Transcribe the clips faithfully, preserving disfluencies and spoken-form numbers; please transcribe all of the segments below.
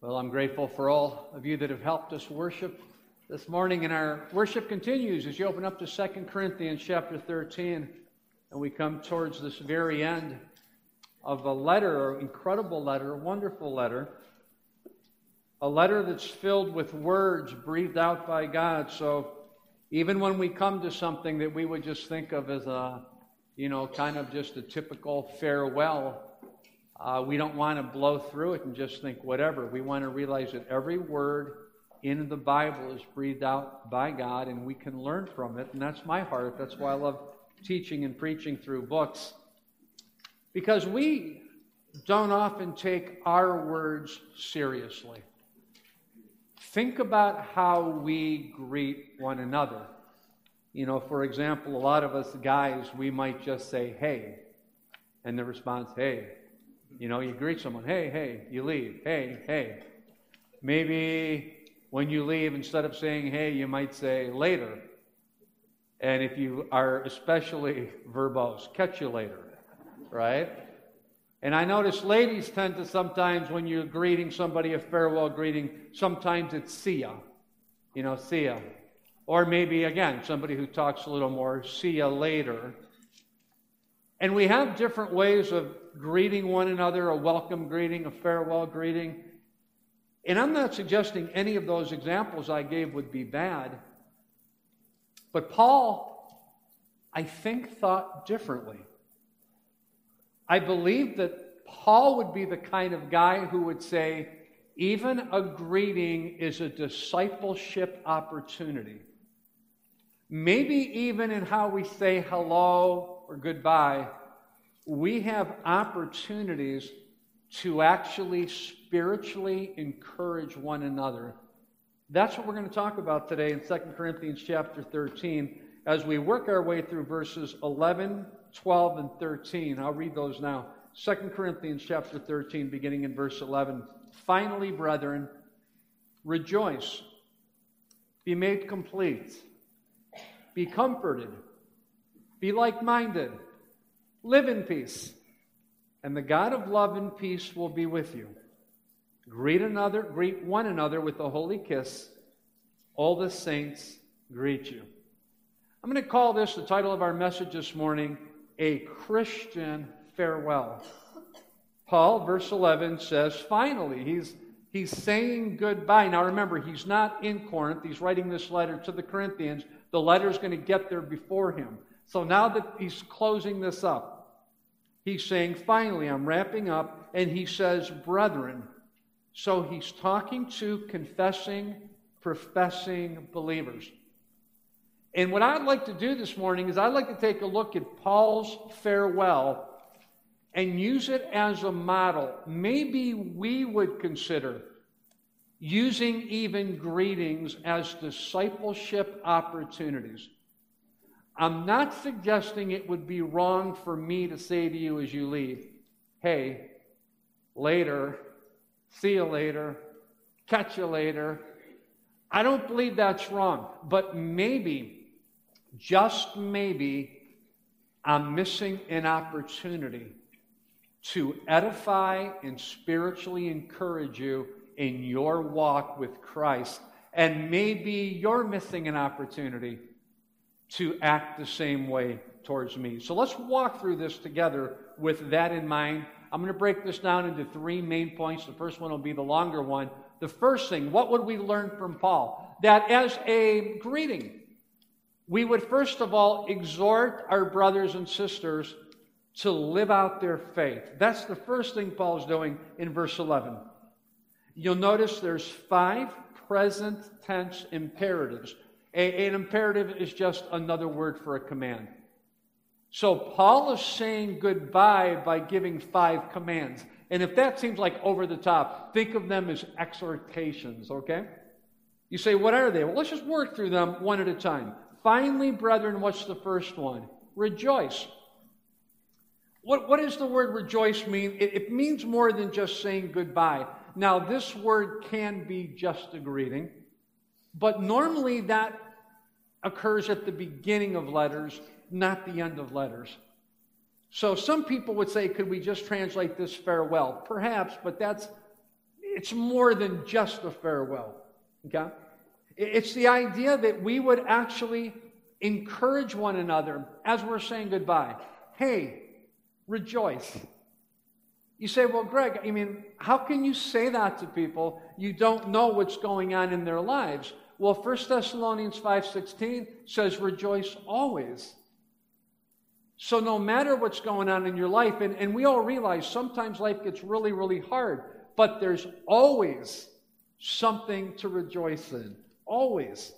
Well, I'm grateful for all of you that have helped us worship this morning, and our worship continues as you open up to Second Corinthians chapter thirteen, and we come towards this very end of a letter, an incredible letter, a wonderful letter, a letter that's filled with words breathed out by God. So even when we come to something that we would just think of as a, you know, kind of just a typical farewell, Uh, we don't want to blow through it and just think whatever. We want to realize that every word in the Bible is breathed out by God, and we can learn from it. And that's my heart. That's why I love teaching and preaching through books. Because we don't often take our words seriously. Think about how we greet one another. You know, for example, a lot of us guys, we might just say, hey, and the response, hey. You know, you greet someone, hey, hey, you leave, hey, hey. Maybe when you leave, instead of saying hey, you might say later. And if you are especially verbose, catch you later, right? And I notice ladies tend to sometimes, when you're greeting somebody, a farewell greeting, sometimes it's see ya, you know, see ya. Or maybe, again, somebody who talks a little more, see ya later. And we have different ways of greeting one another, a welcome greeting, a farewell greeting. And I'm not suggesting any of those examples I gave would be bad. But Paul, I think, thought differently. I believe that Paul would be the kind of guy who would say, even a greeting is a discipleship opportunity. Maybe even in how we say hello or goodbye, we have opportunities to actually spiritually encourage one another. That's what we're going to talk about today in Second Corinthians chapter thirteen as we work our way through verses eleven, twelve, and thirteen. I'll read those now. Second Corinthians chapter thirteen, beginning in verse eleven. Finally, brethren, rejoice, be made complete, be comforted, be like-minded, live in peace, and the God of love and peace will be with you. Greet another, greet one another with a holy kiss. All the saints greet you. I'm going to call this, the title of our message this morning, A Christian Farewell. Paul, verse eleven, says, finally, he's, he's saying goodbye. Now remember, he's not in Corinth. He's writing this letter to the Corinthians. The letter's going to get there before him. So now that he's closing this up, he's saying, finally, I'm wrapping up, and he says, brethren. So he's talking to confessing, professing believers. And what I'd like to do this morning is I'd like to take a look at Paul's farewell and use it as a model. Maybe we would consider using even greetings as discipleship opportunities. I'm not suggesting it would be wrong for me to say to you as you leave, hey, later, see you later, catch you later. I don't believe that's wrong, but maybe, just maybe, I'm missing an opportunity to edify and spiritually encourage you in your walk with Christ. And maybe you're missing an opportunity to act the same way towards me. So let's walk through this together with that in mind. I'm going to break this down into three main points. The first one will be the longer one. The first thing, what would we learn from Paul? That as a greeting, we would first of all exhort our brothers and sisters to live out their faith. That's the first thing Paul's doing in verse eleven. You'll notice there's five present tense imperatives. A, an imperative is just another word for a command. So Paul is saying goodbye by giving five commands. And if that seems like over the top, think of them as exhortations, okay? You say, what are they? Well, let's just work through them one at a time. Finally, brethren, what's the first one? Rejoice. What, what does the word rejoice mean? It, it means more than just saying goodbye. Now, this word can be just a greeting, but normally that occurs at the beginning of letters, not the end of letters. So some people would say, could we just translate this farewell? Perhaps, but that's It's more than just a farewell. Okay? It's the idea that we would actually encourage one another as we're saying goodbye. Hey, rejoice. You say, well, Greg, I mean, how can you say that to people? You don't know what's going on in their lives. Well, First Thessalonians five sixteen says, rejoice always. So no matter what's going on in your life, and, and we all realize sometimes life gets really, really hard, but there's always something to rejoice in. Always.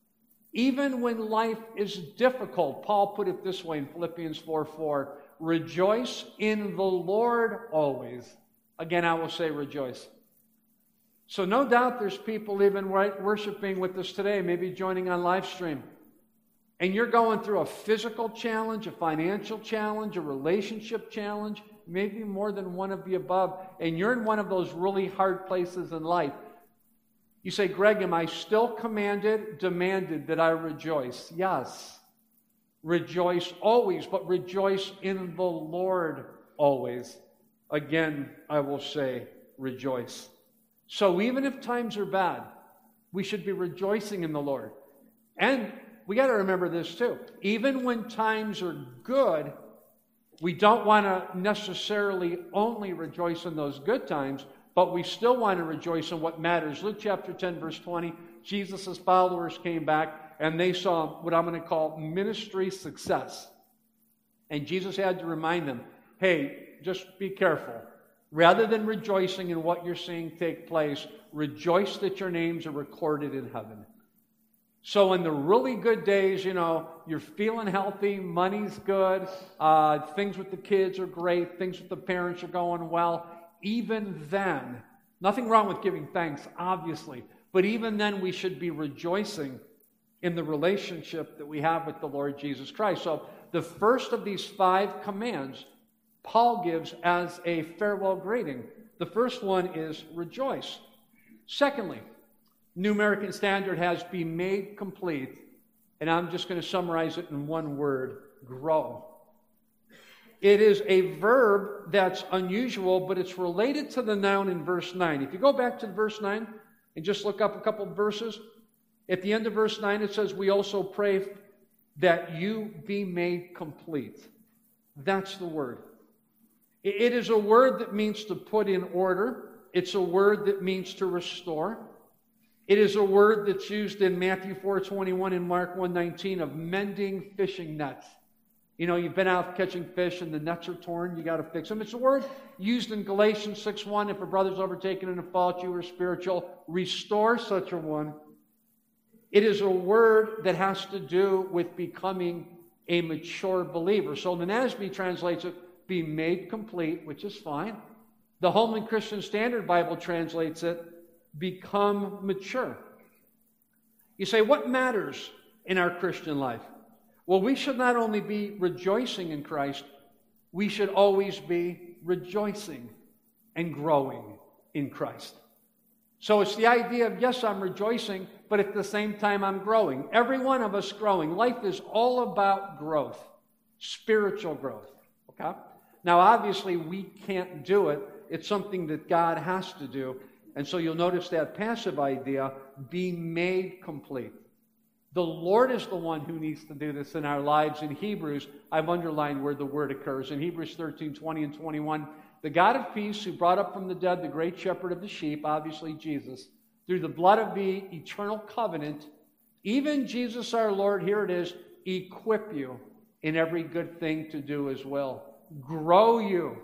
Even when life is difficult, Paul put it this way in Philippians four four, rejoice in the Lord always. Again, I will say rejoice. So no doubt there's people even right worshiping with us today, maybe joining on live stream. And you're going through a physical challenge, a financial challenge, a relationship challenge, maybe more than one of the above, and you're in one of those really hard places in life. You say, Greg, am I still commanded, demanded that I rejoice? Yes. Rejoice always, but rejoice in the Lord always. Again, I will say, rejoice. So even if times are bad, we should be rejoicing in the Lord. And we got to remember this too. Even when times are good, we don't want to necessarily only rejoice in those good times, but we still want to rejoice in what matters. Luke chapter ten, verse twenty, Jesus' followers came back and they saw what I'm going to call ministry success. And Jesus had to remind them, hey, just be careful. Rather than rejoicing in what you're seeing take place, rejoice that your names are recorded in heaven. So in the really good days, you know, you're feeling healthy, money's good, uh, things with the kids are great, things with the parents are going well. Even then, nothing wrong with giving thanks, obviously, but even then we should be rejoicing in the relationship that we have with the Lord Jesus Christ. So the first of these five commands Paul gives as a farewell greeting. The first one is rejoice. Secondly, New American Standard has be made complete, and I'm just going to summarize it in one word, grow. It is a verb that's unusual, but it's related to the noun in verse nine. If you go back to verse nine and just look up a couple of verses, at the end of verse nine it says, we also pray that you be made complete. That's the word. It is a word that means to put in order. It's a word that means to restore. It is a word that's used in Matthew four twenty-one and Mark one nineteen of mending fishing nets. You know, you've been out catching fish and the nets are torn, you got to fix them. It's a word used in Galatians six one, if a brother's overtaken in a fault, you are spiritual, restore such a one. It is a word that has to do with becoming a mature believer. So the N A S B translates it, be made complete, which is fine. The Holman Christian Standard Bible translates it, become mature. You say, what matters in our Christian life? Well, we should not only be rejoicing in Christ, we should always be rejoicing and growing in Christ. So it's the idea of, yes, I'm rejoicing, but at the same time I'm growing. Every one of us growing. Life is all about growth, spiritual growth. Okay? Now, obviously, we can't do it. It's something that God has to do. And so you'll notice that passive idea, be made complete. The Lord is the one who needs to do this in our lives. In Hebrews, I've underlined where the word occurs. In Hebrews thirteen, twenty and twenty-one, the God of peace who brought up from the dead the great shepherd of the sheep, obviously Jesus, through the blood of the eternal covenant, even Jesus our Lord, here it is, equip you in every good thing to do as well. Grow you,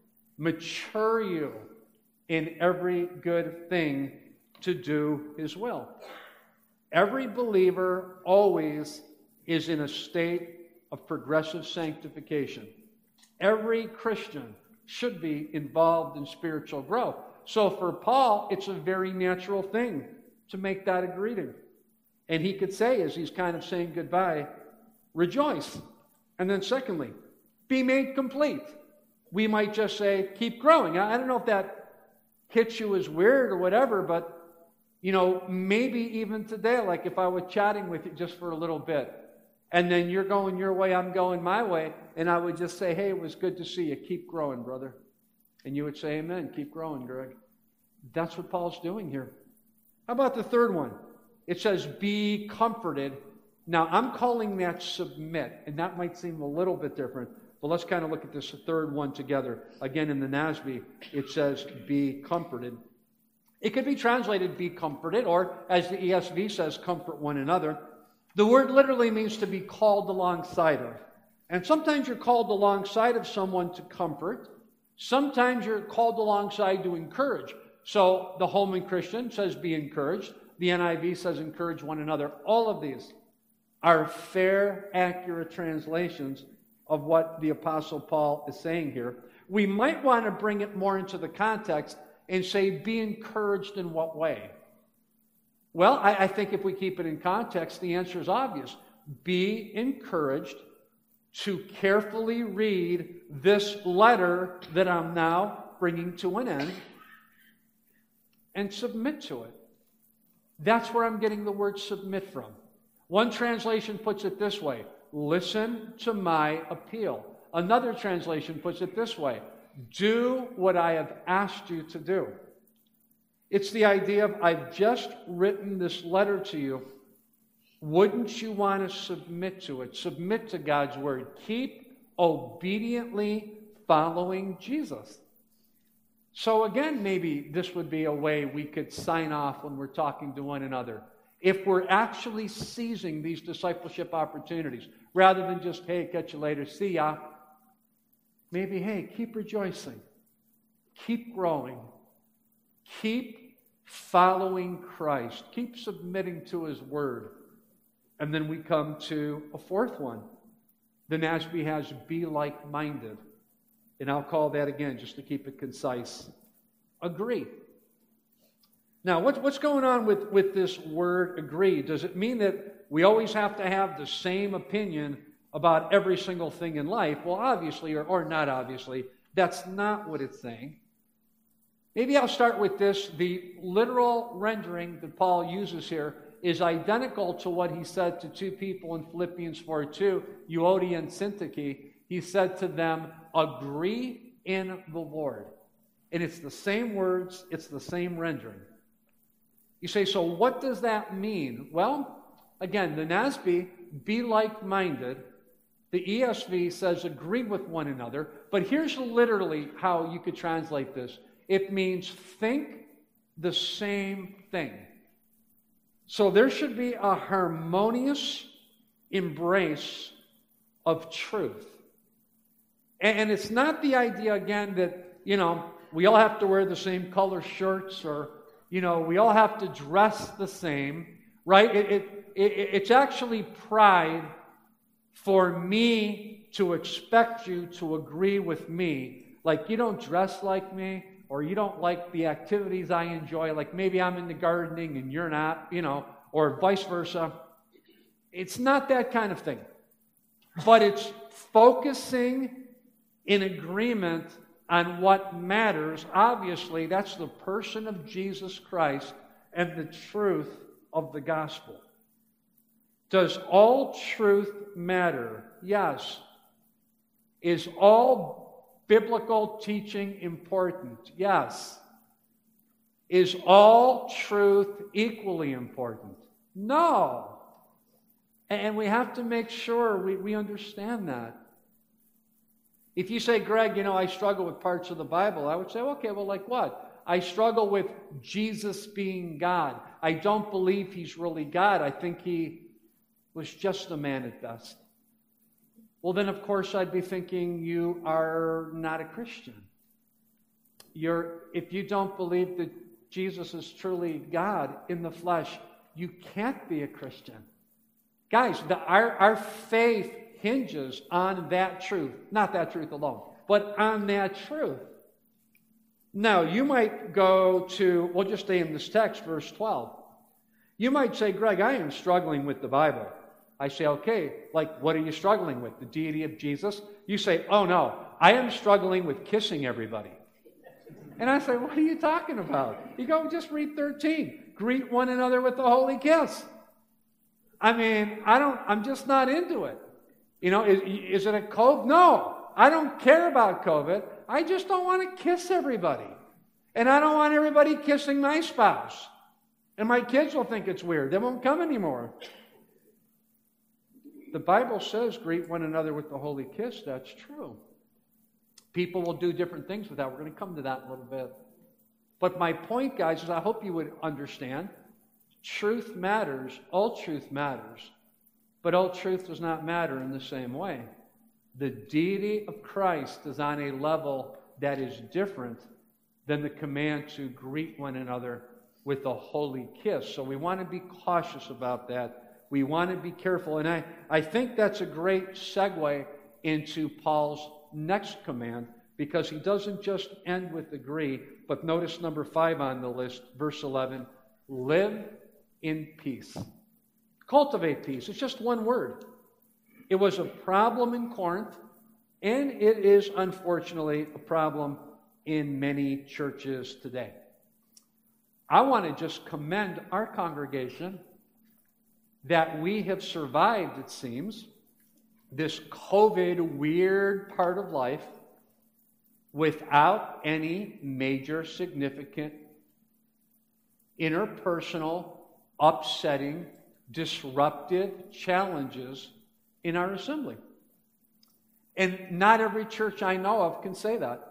mature you in every good thing to do His will. Every believer always is in a state of progressive sanctification. Every Christian should be involved in spiritual growth. So for Paul, it's a very natural thing to make that a greeting. And he could say, as he's kind of saying goodbye, rejoice. And then secondly, be made complete. We might just say, keep growing. I don't know if that hits you as weird or whatever, but, you know, maybe even today, like if I was chatting with you just for a little bit, and then you're going your way, I'm going my way, and I would just say, hey, it was good to see you. Keep growing, brother. And you would say, amen. Keep growing, Greg. That's what Paul's doing here. How about the third one? It says, be comforted. Now, I'm calling that submit, and that might seem a little bit different, but let's kind of look at this third one together. Again, in the N A S B, it says, be comforted. It could be translated, be comforted, or as the E S V says, comfort one another. The word literally means to be called alongside of. And sometimes you're called alongside of someone to comfort. Sometimes you're called alongside to encourage. So the Holman Christian says, be encouraged. The N I V says, encourage one another. All of these are fair, accurate translations of what the Apostle Paul is saying here. We might want to bring it more into the context and say, be encouraged in what way? Well, I, I think if we keep it in context, the answer is obvious. Be encouraged to carefully read this letter that I'm now bringing to an end and submit to it. That's where I'm getting the word submit from. One translation puts it this way, listen to my appeal. Another translation puts it this way, do what I have asked you to do. It's the idea of, I've just written this letter to you. Wouldn't you want to submit to it? Submit to God's word. Keep obediently following Jesus. So again, maybe this would be a way we could sign off when we're talking to one another. If we're actually seizing these discipleship opportunities, rather than just, hey, catch you later, see ya. Maybe, hey, keep rejoicing. Keep growing. Keep following Christ. Keep submitting to His Word. And then we come to a fourth one. The N A S B has be like-minded. And I'll call that again, just to keep it concise. Agree. Now, what, what's going on with, with this word agree? Does it mean that we always have to have the same opinion about every single thing in life? Well, obviously, or, or not obviously, that's not what it's saying. Maybe I'll start with this. The literal rendering that Paul uses here is identical to what he said to two people in Philippians four two, Euodia and Syntyche. He said to them, agree in the Lord. And it's the same words, it's the same rendering. You say, so what does that mean? Well, again, the N A S B, be like-minded. The E S V says agree with one another. But here's literally how you could translate this. It means think the same thing. So there should be a harmonious embrace of truth. And it's not the idea, again, that, you know, we all have to wear the same color shirts or, you know, we all have to dress the same, right? It, it, it, it's actually pride for me to expect you to agree with me. Like, you don't dress like me, or you don't like the activities I enjoy, like maybe I'm into gardening and you're not, you know, or vice versa. It's not that kind of thing. But it's focusing in agreement on what matters. Obviously, that's the person of Jesus Christ and the truth of the gospel. Does all truth matter? Yes. Is all biblical teaching important? Yes. Is all truth equally important? No. And we have to make sure we, we understand that. If you say, Greg, you know, I struggle with parts of the Bible, I would say, okay, well, like what? I struggle with Jesus being God. I don't believe He's really God. I think He was just a man at best. Well, then, of course, I'd be thinking you are not a Christian. You're, if you don't believe that Jesus is truly God in the flesh, you can't be a Christian. Guys, the, our, our faith hinges on that truth. Not that truth alone, but on that truth. Now, you might go to, we'll just stay in this text, verse twelve. You might say, Greg, I am struggling with the Bible. I say, okay, like, what are you struggling with? The deity of Jesus? You say, oh no, I am struggling with kissing everybody. And I say, what are you talking about? You go, just read thirteen. Greet one another with a holy kiss. I mean, I don't, I'm just not into it. You know, is, is it a COVID? No, I don't care about COVID. I just don't want to kiss everybody. And I don't want everybody kissing my spouse. And my kids will think it's weird. They won't come anymore. The Bible says, greet one another with the holy kiss. That's true. People will do different things with that. We're going to come to that in a little bit. But my point, guys, is I hope you would understand, truth matters. All truth matters. But all truth does not matter in the same way. The deity of Christ is on a level that is different than the command to greet one another with a holy kiss. So we want to be cautious about that. We want to be careful. And I, I think that's a great segue into Paul's next command, because he doesn't just end with agree, but notice number five on the list, verse eleven, live in peace. Cultivate peace. It's just one word. It was a problem in Corinth, and it is unfortunately a problem in many churches today. I want to just commend our congregation that we have survived, it seems, this COVID weird part of life without any major significant interpersonal, upsetting, disruptive challenges in our assembly. And not every church I know of can say that.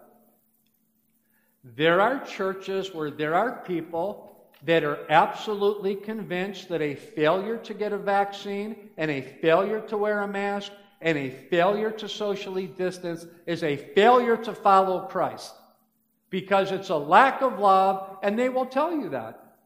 There are churches where there are people that are absolutely convinced that a failure to get a vaccine and a failure to wear a mask and a failure to socially distance is a failure to follow Christ, because it's a lack of love, and they will tell you that.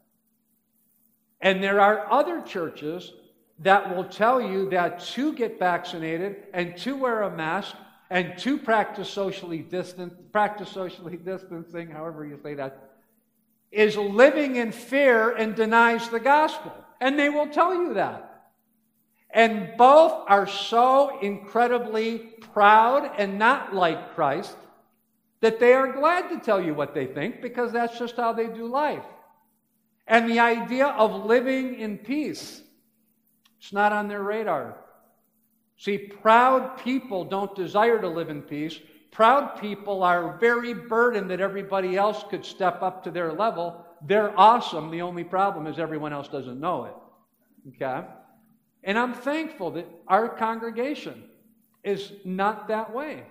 And there are other churches that will tell you that to get vaccinated and to wear a mask and to practice socially distant, practice socially distancing, however you say that, is living in fear and denies the gospel. And they will tell you that. And both are so incredibly proud and not like Christ that they are glad to tell you what they think, because that's just how they do life. And the idea of living in peace, it's not on their radar. See, proud people don't desire to live in peace. Proud people are very burdened that everybody else could step up to their level. They're awesome. The only problem is everyone else doesn't know it. Okay? And I'm thankful that our congregation is not that way.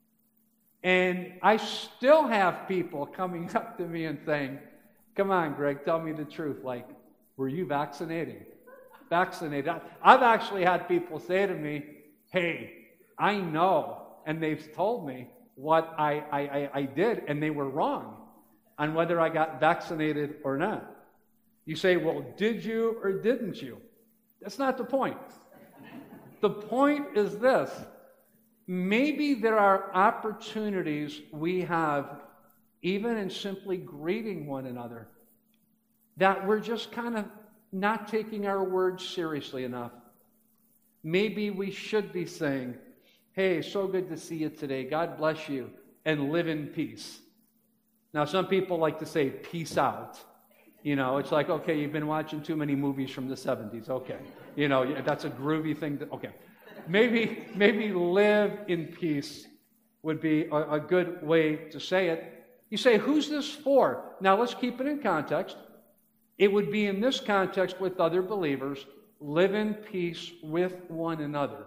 And I still have people coming up to me and saying, come on, Greg, tell me the truth. Like, were you vaccinated? Vaccinated. I've actually had people say to me, hey, I know, and they've told me what I, I, I did, and they were wrong on whether I got vaccinated or not. You say, well, did you or didn't you? That's not the point. The point is this. Maybe there are opportunities we have, even in simply greeting one another, that we're just kind of not taking our words seriously enough. Maybe we should be saying, hey, so good to see you today. God bless you, and live in peace. Now, some people like to say peace out. You know, it's like, okay, you've been watching too many movies from the seventies. Okay. You know, that's a groovy thing. To, okay. Maybe, maybe live in peace would be a, a good way to say it. You say, who's this for? Now, let's keep it in context. It would be in this context with other believers. Live in peace with one another.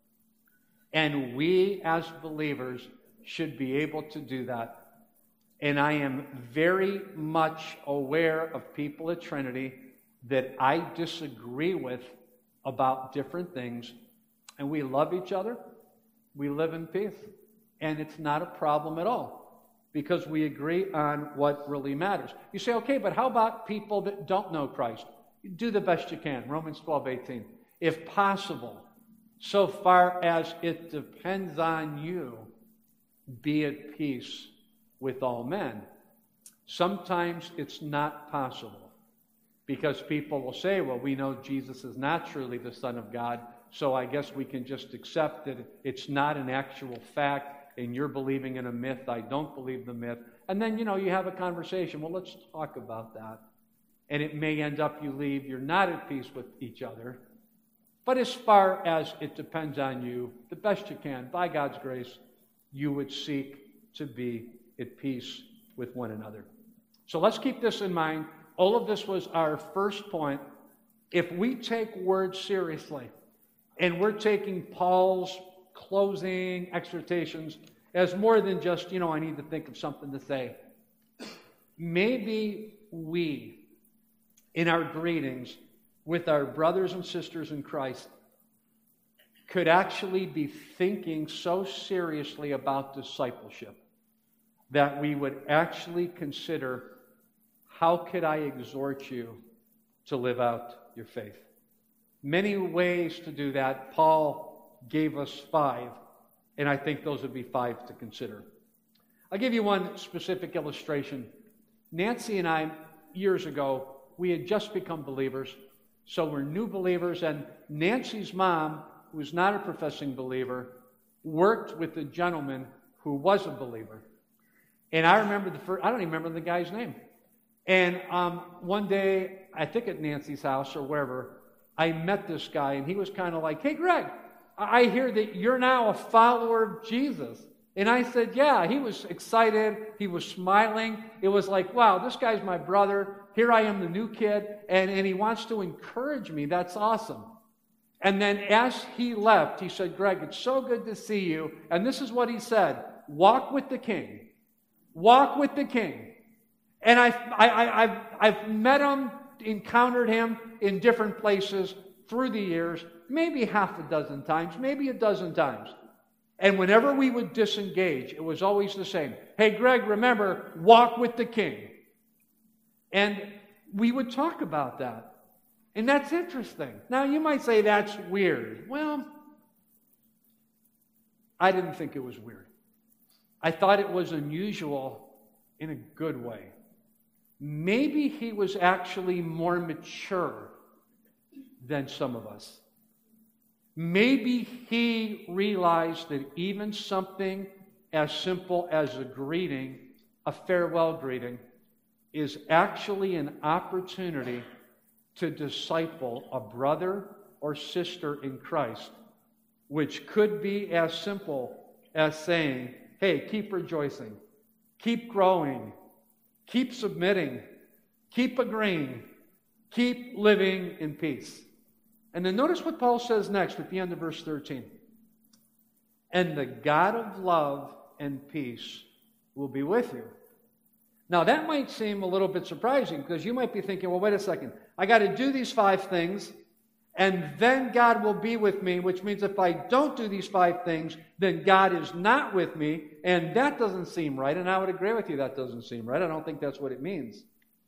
And we as believers should be able to do that. And I am very much aware of people at Trinity that I disagree with about different things. And we love each other. We live in peace. And it's not a problem at all, because we agree on what really matters. You say, okay, but how about people that don't know Christ? Do the best you can. Romans twelve eighteen. If possible, so far as it depends on you, be at peace with all men. Sometimes it's not possible, because people will say, well, we know Jesus is not truly the Son of God, so I guess we can just accept that it's not an actual fact, and you're believing in a myth. I don't believe the myth. And then, you know, you have a conversation. Well, let's talk about that. And it may end up you leave, you're not at peace with each other. But as far as it depends on you, the best you can, by God's grace, you would seek to be at peace with one another. So let's keep this in mind. All of this was our first point. If we take words seriously, and we're taking Paul's closing exhortations as more than just, you know, I need to think of something to say, maybe we, in our greetings with our brothers and sisters in Christ, could actually be thinking so seriously about discipleship that we would actually consider, how could I exhort you to live out your faith? Many ways to do that. Paul gave us five, and I think those would be five to consider. I'll give you one specific illustration. Nancy and I, years ago, we had just become believers, so we're new believers, and Nancy's mom, who was not a professing believer, worked with a gentleman who was a believer. And I remember the first, I don't even remember the guy's name. And um, one day, I think at Nancy's house or wherever, I met this guy, and he was kind of like, hey, Greg, I hear that you're now a follower of Jesus. And I said, yeah. He was excited. He was smiling. It was like, wow, this guy's my brother. Here I am, the new kid, and, and he wants to encourage me. That's awesome. And then as he left, he said, Greg, it's so good to see you. And this is what he said: walk with the King. Walk with the King. And I've, I, I, I've, I've met him, encountered him in different places through the years, maybe half a dozen times, maybe a dozen times. And whenever we would disengage, it was always the same. Hey, Greg, remember, walk with the King. And we would talk about that. And that's interesting. Now, you might say that's weird. Well, I didn't think it was weird. I thought it was unusual in a good way. Maybe he was actually more mature than some of us. Maybe he realized that even something as simple as a greeting, a farewell greeting, is actually an opportunity to disciple a brother or sister in Christ, which could be as simple as saying, hey, keep rejoicing, keep growing, keep submitting, keep agreeing, keep living in peace. And then notice what Paul says next at the end of verse thirteen. And the God of love and peace will be with you. Now that might seem a little bit surprising, because you might be thinking, well, wait a second. I got to do these five things, and then God will be with me, which means if I don't do these five things, then God is not with me, and that doesn't seem right. And I would agree with you, that doesn't seem right. I don't think that's what it means.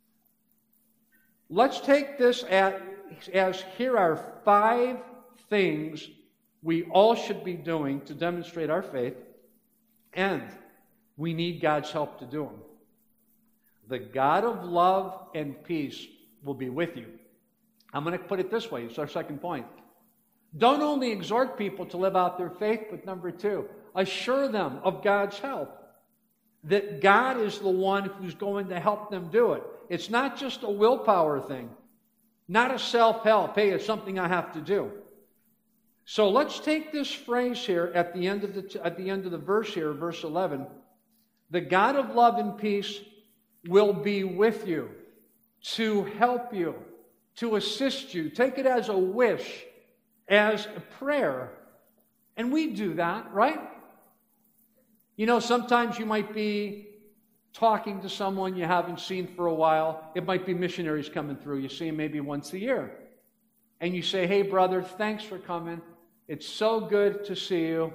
Let's take this at, as here are five things we all should be doing to demonstrate our faith, and we need God's help to do them. The God of love and peace will be with you. I'm going to put it this way. It's our second point. Don't only exhort people to live out their faith, but number two, assure them of God's help. That God is the one who's going to help them do it. It's not just a willpower thing. Not a self-help. Hey, it's something I have to do. So let's take this phrase here at the end of the, at the end of the verse here, verse eleven. The God of love and peace will be with you, to help you, to assist you. Take it as a wish, as a prayer. And we do that, right? You know, sometimes you might be talking to someone you haven't seen for a while. It might be missionaries coming through. You see them maybe once a year. And you say, hey, brother, thanks for coming. It's so good to see you.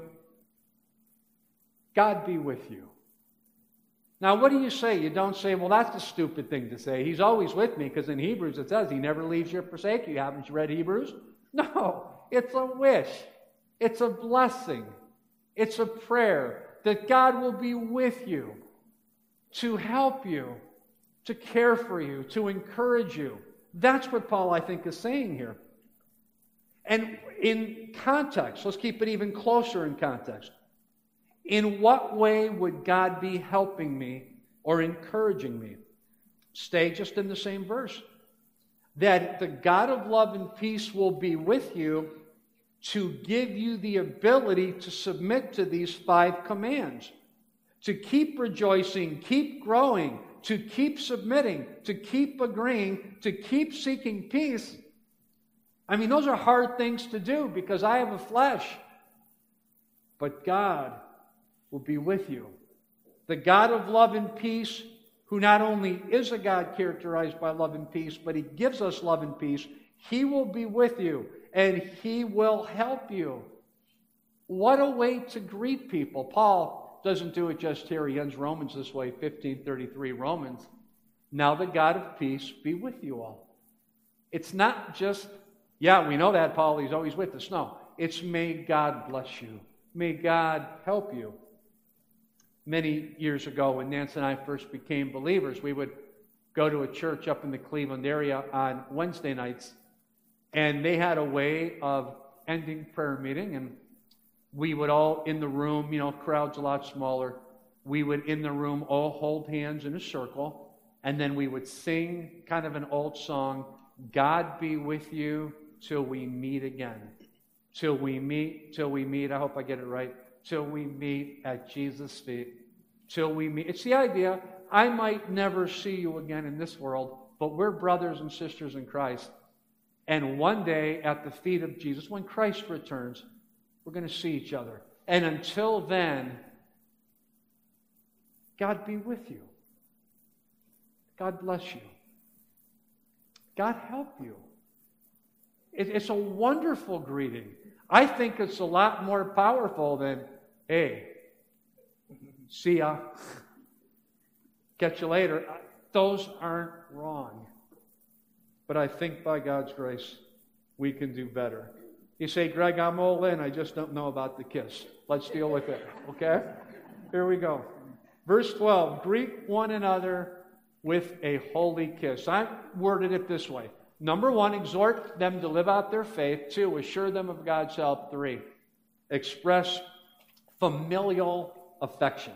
God be with you. Now, what do you say? You don't say, well, that's a stupid thing to say. He's always with me, because in Hebrews it says he never leaves you or forsakes you. Haven't you read Hebrews? No, it's a wish. It's a blessing. It's a prayer that God will be with you, to help you, to care for you, to encourage you. That's what Paul, I think, is saying here. And in context, let's keep it even closer in context. In what way would God be helping me or encouraging me? Stay just in the same verse. That the God of love and peace will be with you to give you the ability to submit to these five commands. To keep rejoicing, keep growing, to keep submitting, to keep agreeing, to keep seeking peace. I mean, those are hard things to do because I have a flesh. But God will be with you. The God of love and peace, who not only is a God characterized by love and peace, but He gives us love and peace, He will be with you and He will help you. What a way to greet people. Paul doesn't do it just here. He ends Romans this way, fifteen thirty-three Romans. Now the God of peace be with you all. It's not just, yeah, we know that, Paul, He's always with us. No, it's may God bless you. May God help you. Many years ago, when Nancy and I first became believers, we would go to a church up in the Cleveland area on Wednesday nights, and they had a way of ending prayer meeting, and we would all in the room, you know, crowd's a lot smaller, we would in the room all hold hands in a circle, and then we would sing kind of an old song, God be with you till we meet again. Till we meet, till we meet, I hope I get it right, till we meet at Jesus' feet. Till we meet. It's the idea, I might never see you again in this world, but we're brothers and sisters in Christ. And one day at the feet of Jesus, when Christ returns, we're going to see each other. And until then, God be with you. God bless you. God help you. It, it's a wonderful greeting. I think it's a lot more powerful than, hey, see ya, catch you later. Those aren't wrong. But I think by God's grace, we can do better. You say, Greg, I'm all in. I just don't know about the kiss. Let's deal with it, okay? Here we go. Verse twelve, greet one another with a holy kiss. I worded it this way. Number one, exhort them to live out their faith. Two, assure them of God's help. Three, express familial affection.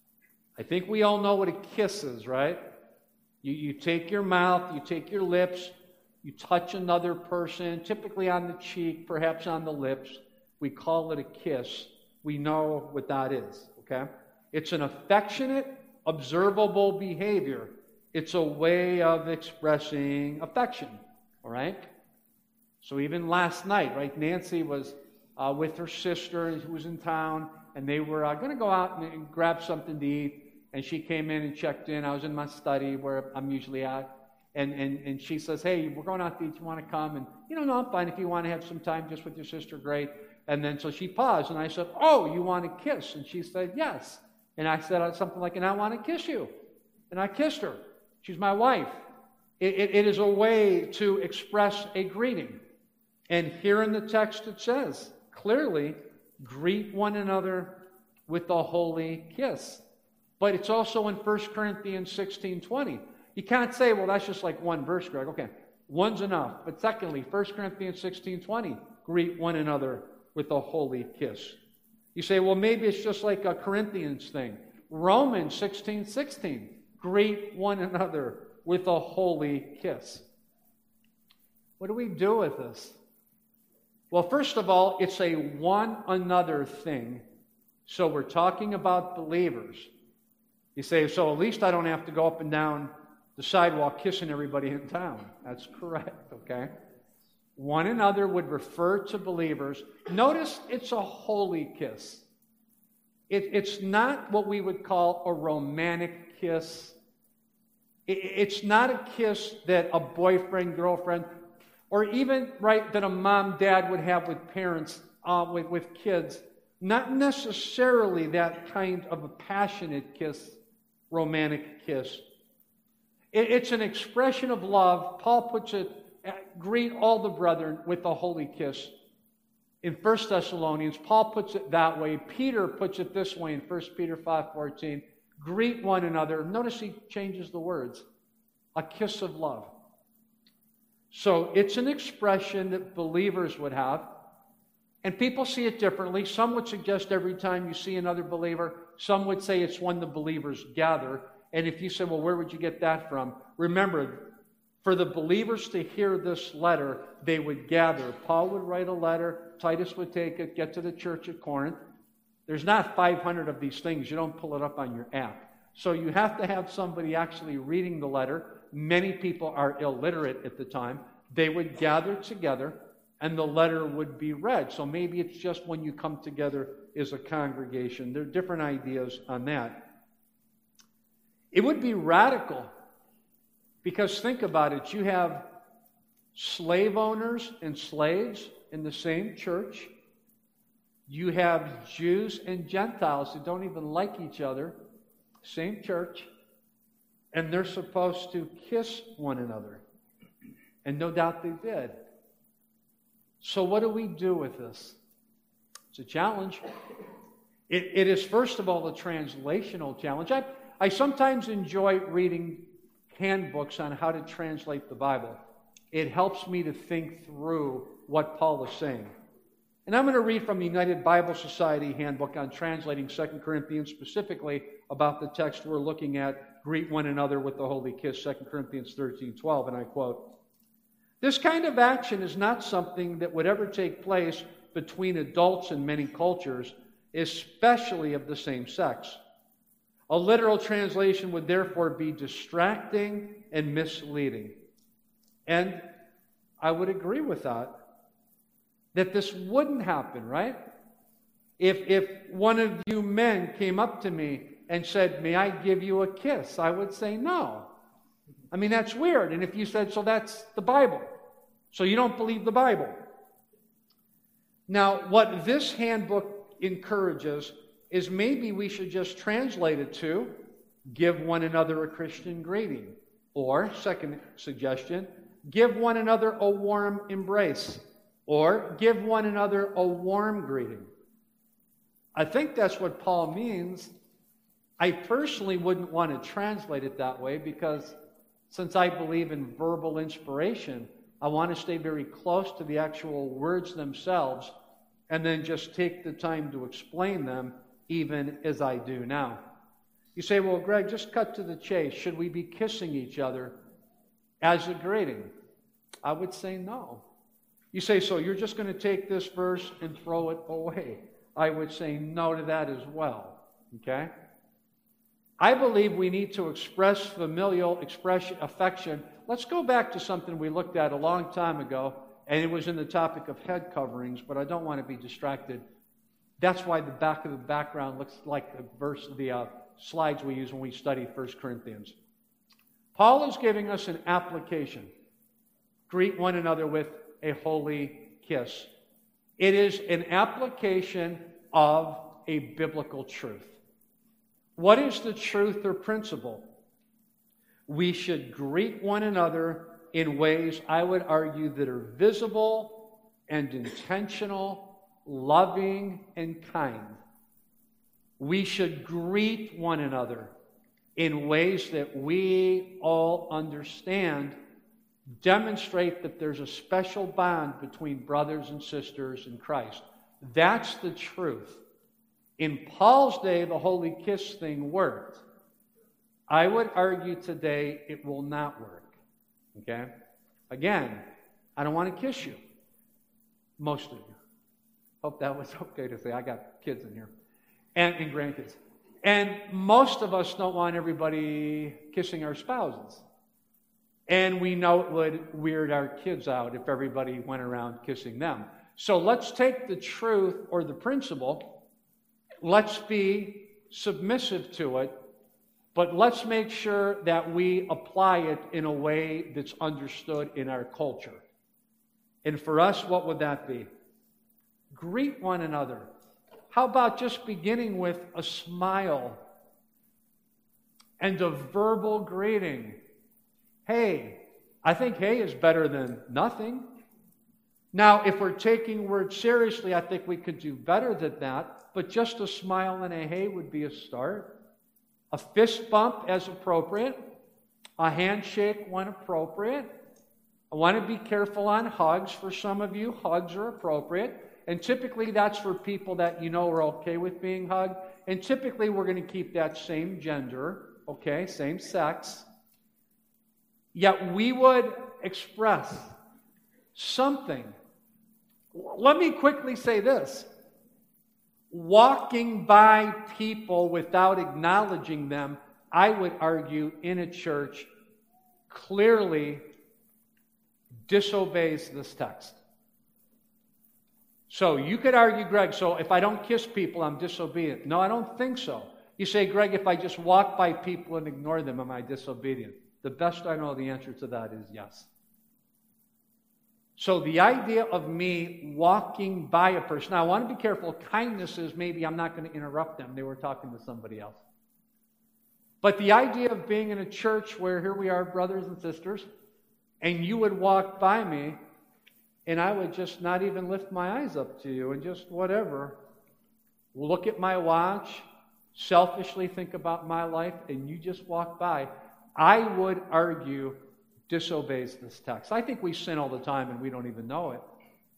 I think we all know what a kiss is, right? You, you take your mouth, you take your lips, you touch another person, typically on the cheek, perhaps on the lips. We call it a kiss. We know what that is, okay? It's an affectionate, observable behavior. It's a way of expressing affection, all right? So even last night, right, Nancy was uh, with her sister who was in town, and they were uh, going to go out and, and grab something to eat. And she came in and checked in. I was in my study where I'm usually at. And, and, and she says, hey, we're going out to eat. You want to come? And, you know, no, I'm fine. If you want to have some time just with your sister, great. And then so she paused. And I said, oh, you want to kiss? And she said, yes. And I said something like, and I want to kiss you. And I kissed her. She's my wife. It, it, it is a way to express a greeting. And here in the text it says, clearly, greet one another with a holy kiss. But it's also in First Corinthians sixteen twenty. You can't say, well, that's just like one verse, Greg. Okay, one's enough. But secondly, First Corinthians sixteen twenty, greet one another with a holy kiss. You say, well, maybe it's just like a Corinthians thing. Romans sixteen sixteen, greet one another with a holy kiss. What do we do with this? Well, first of all, it's a one another thing. So we're talking about believers. You say, so at least I don't have to go up and down the sidewalk kissing everybody in town. That's correct, okay? One another would refer to believers. Notice it's a holy kiss. It, it's not what we would call a romantic kiss. It, it's not a kiss that a boyfriend, girlfriend, or even, right, that a mom, dad would have with parents, uh, with, with kids. Not necessarily that kind of a passionate kiss, romantic kiss. It, it's an expression of love. Paul puts it, greet all the brethren with a holy kiss. In First Thessalonians, Paul puts it that way. Peter puts it this way in First Peter five fourteen. Greet one another. Notice he changes the words. A kiss of love. So it's an expression that believers would have. And people see it differently. Some would suggest every time you see another believer. Some would say it's when the believers gather. And if you say, well, where would you get that from? Remember, for the believers to hear this letter, they would gather. Paul would write a letter. Titus would take it, get to the church at Corinth. There's not five hundred of these things. You don't pull it up on your app. So you have to have somebody actually reading the letter. Many people are illiterate at the time. They would gather together, and the letter would be read. So maybe it's just when you come together as a congregation. There are different ideas on that. It would be radical, because think about it. You have slave owners and slaves in the same church. You have Jews and Gentiles who don't even like each other, same church, and they're supposed to kiss one another. And no doubt they did. So what do we do with this? It's a challenge. It, it is, first of all, a translational challenge. I, I sometimes enjoy reading handbooks on how to translate the Bible. It helps me to think through what Paul is saying. And I'm going to read from the United Bible Society handbook on translating Second Corinthians, specifically about the text we're looking at, greet one another with the holy kiss, Second Corinthians thirteen twelve, and I quote, "This kind of action is not something that would ever take place between adults in many cultures, especially of the same sex. A literal translation would therefore be distracting and misleading." And I would agree with that, that this wouldn't happen, right? If, if one of you men came up to me and said, "May I give you a kiss?" I would say no. I mean, that's weird. And if you said, "So that's the Bible, so you don't believe the Bible." Now, what this handbook encourages is maybe we should just translate it to give one another a Christian greeting. Or, second suggestion, give one another a warm embrace. Or give one another a warm greeting. I think that's what Paul means. I personally wouldn't want to translate it that way because since I believe in verbal inspiration, I want to stay very close to the actual words themselves and then just take the time to explain them, even as I do now. You say, "Well, Greg, just cut to the chase. Should we be kissing each other as a greeting?" I would say no. You say, "So you're just going to take this verse and throw it away?" I would say no to that as well. Okay? I believe we need to express familial expression, affection. Let's go back to something we looked at a long time ago, and it was in the topic of head coverings, but I don't want to be distracted. That's why the back of the background looks like the verse, the uh, slides we use when we study First Corinthians. Paul is giving us an application. Greet one another with a holy kiss. It is an application of a biblical truth. What is the truth or principle? We should greet one another in ways, I would argue, that are visible and intentional, loving and kind. We should greet one another in ways that we all understand demonstrate that there's a special bond between brothers and sisters in Christ. That's the truth. In Paul's day, the holy kiss thing worked. I would argue today it will not work. Okay? Again, I don't want to kiss you. Most of you. Hope that was okay to say. I got kids in here. And, and grandkids. And most of us don't want everybody kissing our spouses. And we know it would weird our kids out if everybody went around kissing them. So let's take the truth or the principle. Let's be submissive to it. But let's make sure that we apply it in a way that's understood in our culture. And for us, what would that be? Greet one another. How about just beginning with a smile and a verbal greeting? Hey, I think hey is better than nothing. Now, if we're taking words seriously, I think we could do better than that. But just a smile and a hey would be a start. A fist bump as appropriate. A handshake when appropriate. I want to be careful on hugs. For some of you, hugs are appropriate. And typically that's for people that you know are okay with being hugged. And typically we're going to keep that same gender, okay, same sex. Yet we would express something. Let me quickly say this. Walking by people without acknowledging them I would argue, in a church clearly disobeys this text. So you could argue, Greg, so if I don't kiss people, I'm disobedient. No, I don't think so. You say, Greg, if I just walk by people and ignore them, am I disobedient? The best I know, the answer to that is yes. So the idea of me walking by a person, now I want to be careful. Kindness is maybe I'm not going to interrupt them. They were talking to somebody else. But the idea of being in a church where here we are, brothers and sisters, and you would walk by me, and I would just not even lift my eyes up to you and just whatever, look at my watch, selfishly think about my life, and you just walk by, I would argue disobeys this text. I think we sin all the time and we don't even know it.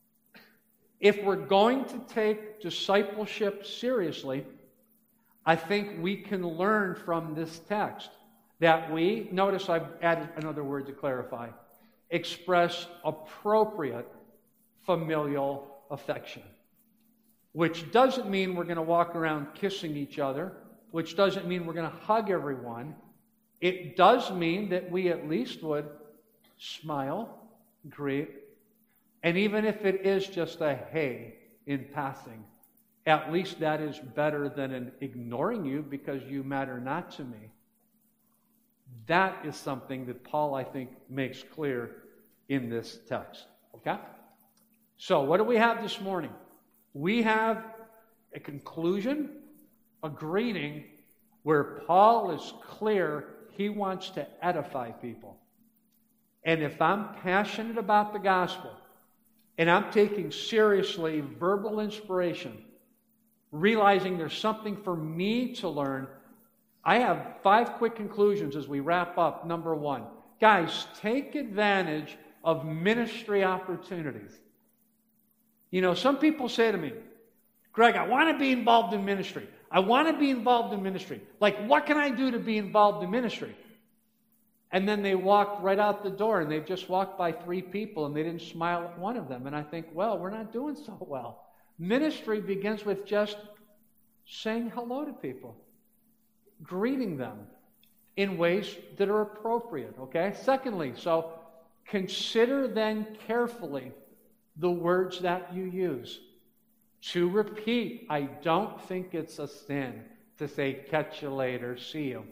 If we're going to take discipleship seriously, I think we can learn from this text that we, notice I've added another word to clarify, express appropriate familial affection. Which doesn't mean we're going to walk around kissing each other, which doesn't mean we're going to hug everyone. It does mean that we at least would smile, greet, and even if it is just a hey in passing, at least that is better than an ignoring you because you matter not to me. That is something that Paul, I think, makes clear in this text. Okay? So, what do we have this morning? We have a conclusion, a greeting, where Paul is clear he wants to edify people. And if I'm passionate about the gospel, and I'm taking seriously verbal inspiration, realizing there's something for me to learn, I have five quick conclusions as we wrap up. Number one, guys, take advantage of ministry opportunities. You know, some people say to me, Greg, I want to be involved in ministry. I want to be involved in ministry. Like, what can I do to be involved in ministry? And then they walk right out the door, and they've just walked by three people, and they didn't smile at one of them. And I think, well, we're not doing so well. Ministry begins with just saying hello to people, greeting them in ways that are appropriate, okay? Secondly, so consider then carefully the words that you use. To repeat, I don't think it's a sin to say, catch you later, see you.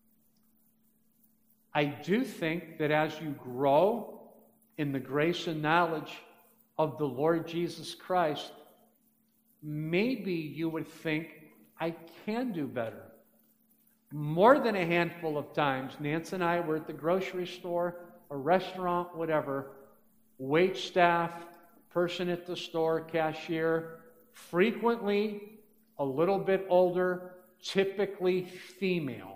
I do think that as you grow in the grace and knowledge of the Lord Jesus Christ, maybe you would think, I can do better. More than a handful of times, Nancy and I were at the grocery store, a restaurant, whatever, wait staff, person at the store, cashier, frequently a little bit older, typically female.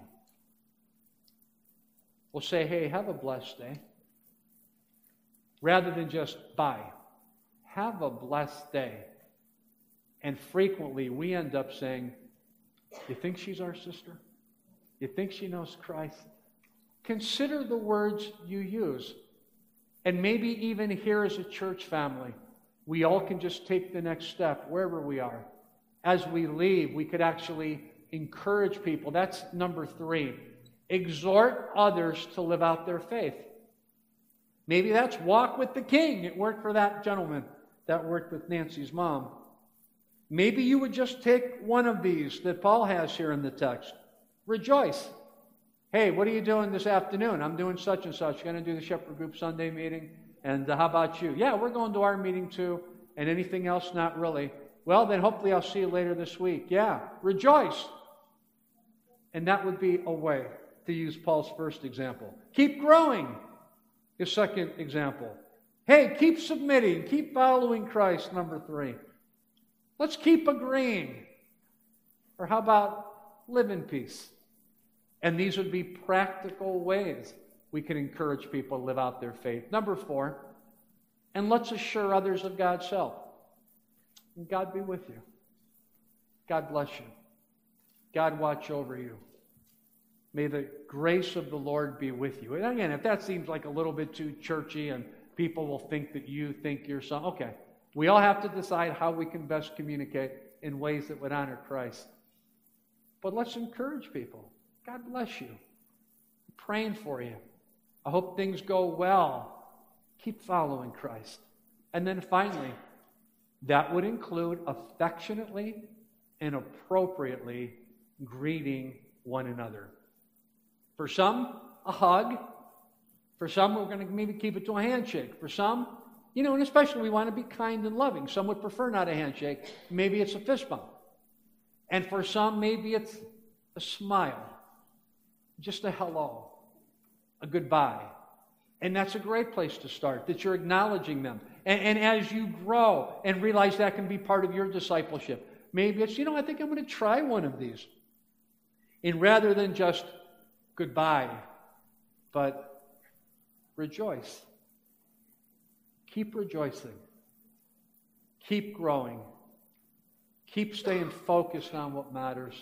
We'll say, hey, have a blessed day. Rather than just bye. Have a blessed day. And frequently we end up saying, you think she's our sister? You think she knows Christ? Consider the words you use. And maybe even here as a church family, we all can just take the next step wherever we are. As we leave, we could actually encourage people. That's number three. Exhort others to live out their faith. Maybe that's walk with the King. It worked for that gentleman that worked with Nancy's mom. Maybe you would just take one of these that Paul has here in the text. Rejoice. Hey, what are you doing this afternoon? I'm doing such and such. Going to do the Shepherd Group Sunday meeting. And uh, how about you? Yeah, we're going to our meeting too. And anything else? Not really. Well, then hopefully I'll see you later this week. Yeah, rejoice. And that would be a way to use Paul's first example. Keep growing, his second example. Hey, keep submitting, keep following Christ, number three. Let's keep agreeing. Or how about live in peace? And these would be practical ways we can encourage people to live out their faith. Number four, and let's assure others of God's help. And God be with you. God bless you. God watch over you. May the grace of the Lord be with you. And again, if that seems like a little bit too churchy and people will think that you think you're some, okay. We all have to decide how we can best communicate in ways that would honor Christ. But let's encourage people. God bless you. I'm praying for you. I hope things go well. Keep following Christ. And then finally, that would include affectionately and appropriately greeting one another. For some, a hug. For some, we're going to maybe keep it to a handshake. For some, you know, and especially we want to be kind and loving. Some would prefer not a handshake. Maybe it's a fist bump. And for some, maybe it's a smile. Just a hello. A goodbye. And that's a great place to start, that you're acknowledging them. And, and as you grow and realize that can be part of your discipleship, maybe it's, you know, I think I'm going to try one of these. And rather than just goodbye, but rejoice. Keep rejoicing. Keep growing. Keep staying focused on what matters.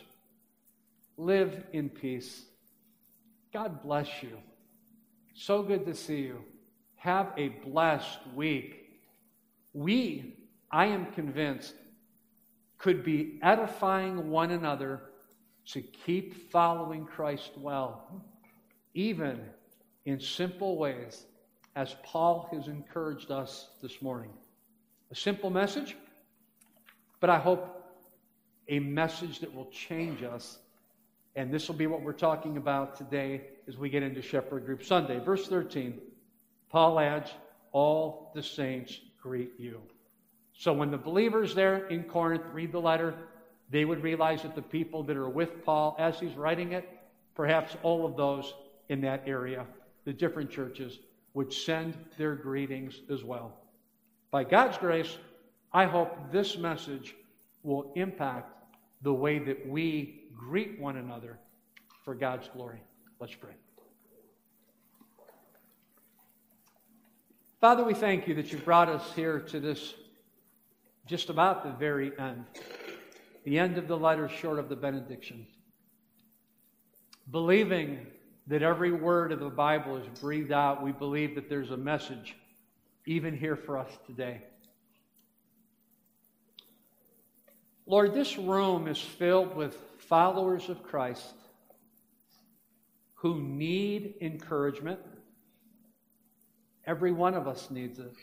Live in peace. God bless you. So good to see you. Have a blessed week. We, I am convinced, could be edifying one another to keep following Christ well, even in simple ways, as Paul has encouraged us this morning. A simple message, but I hope a message that will change us. And this will be what we're talking about today as we get into Shepherd Group Sunday. Verse thirteen, Paul adds, all the saints greet you. So when the believers there in Corinth read the letter, they would realize that the people that are with Paul as he's writing it, perhaps all of those in that area, the different churches, would send their greetings as well. By God's grace, I hope this message will impact the way that we greet one another for God's glory. Let's pray. Father, we thank you that you brought us here to this just about the very end. The end of the letter short of the benediction. Believing that every word of the Bible is breathed out, we believe that there's a message even here for us today. Lord, this room is filled with followers of Christ who need encouragement. Every one of us needs it.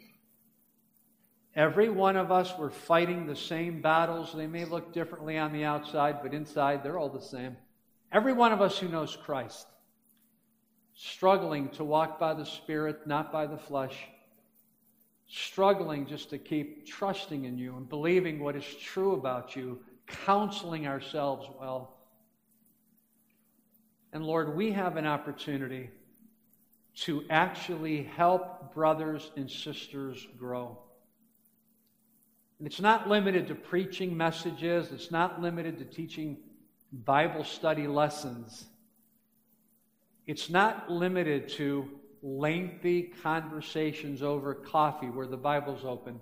Every one of us, we're fighting the same battles. They may look differently on the outside, but inside they're all the same. Every one of us who knows Christ, struggling to walk by the Spirit, not by the flesh, struggling just to keep trusting in you and believing what is true about you, counseling ourselves well. And Lord, we have an opportunity to actually help brothers and sisters grow. And it's not limited to preaching messages. It's not limited to teaching Bible study lessons. It's not limited to lengthy conversations over coffee where the Bible's open.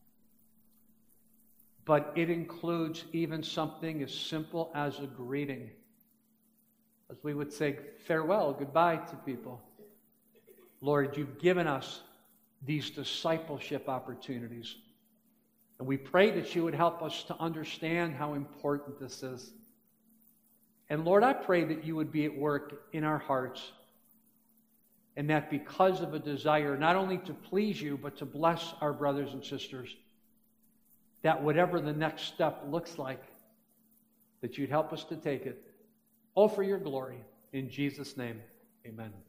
But it includes even something as simple as a greeting. As we would say farewell, goodbye to people. Lord, you've given us these discipleship opportunities. And we pray that you would help us to understand how important this is. And Lord, I pray that you would be at work in our hearts, and that because of a desire not only to please you, but to bless our brothers and sisters, that whatever the next step looks like, that you'd help us to take it, all for your glory. In Jesus' name, amen.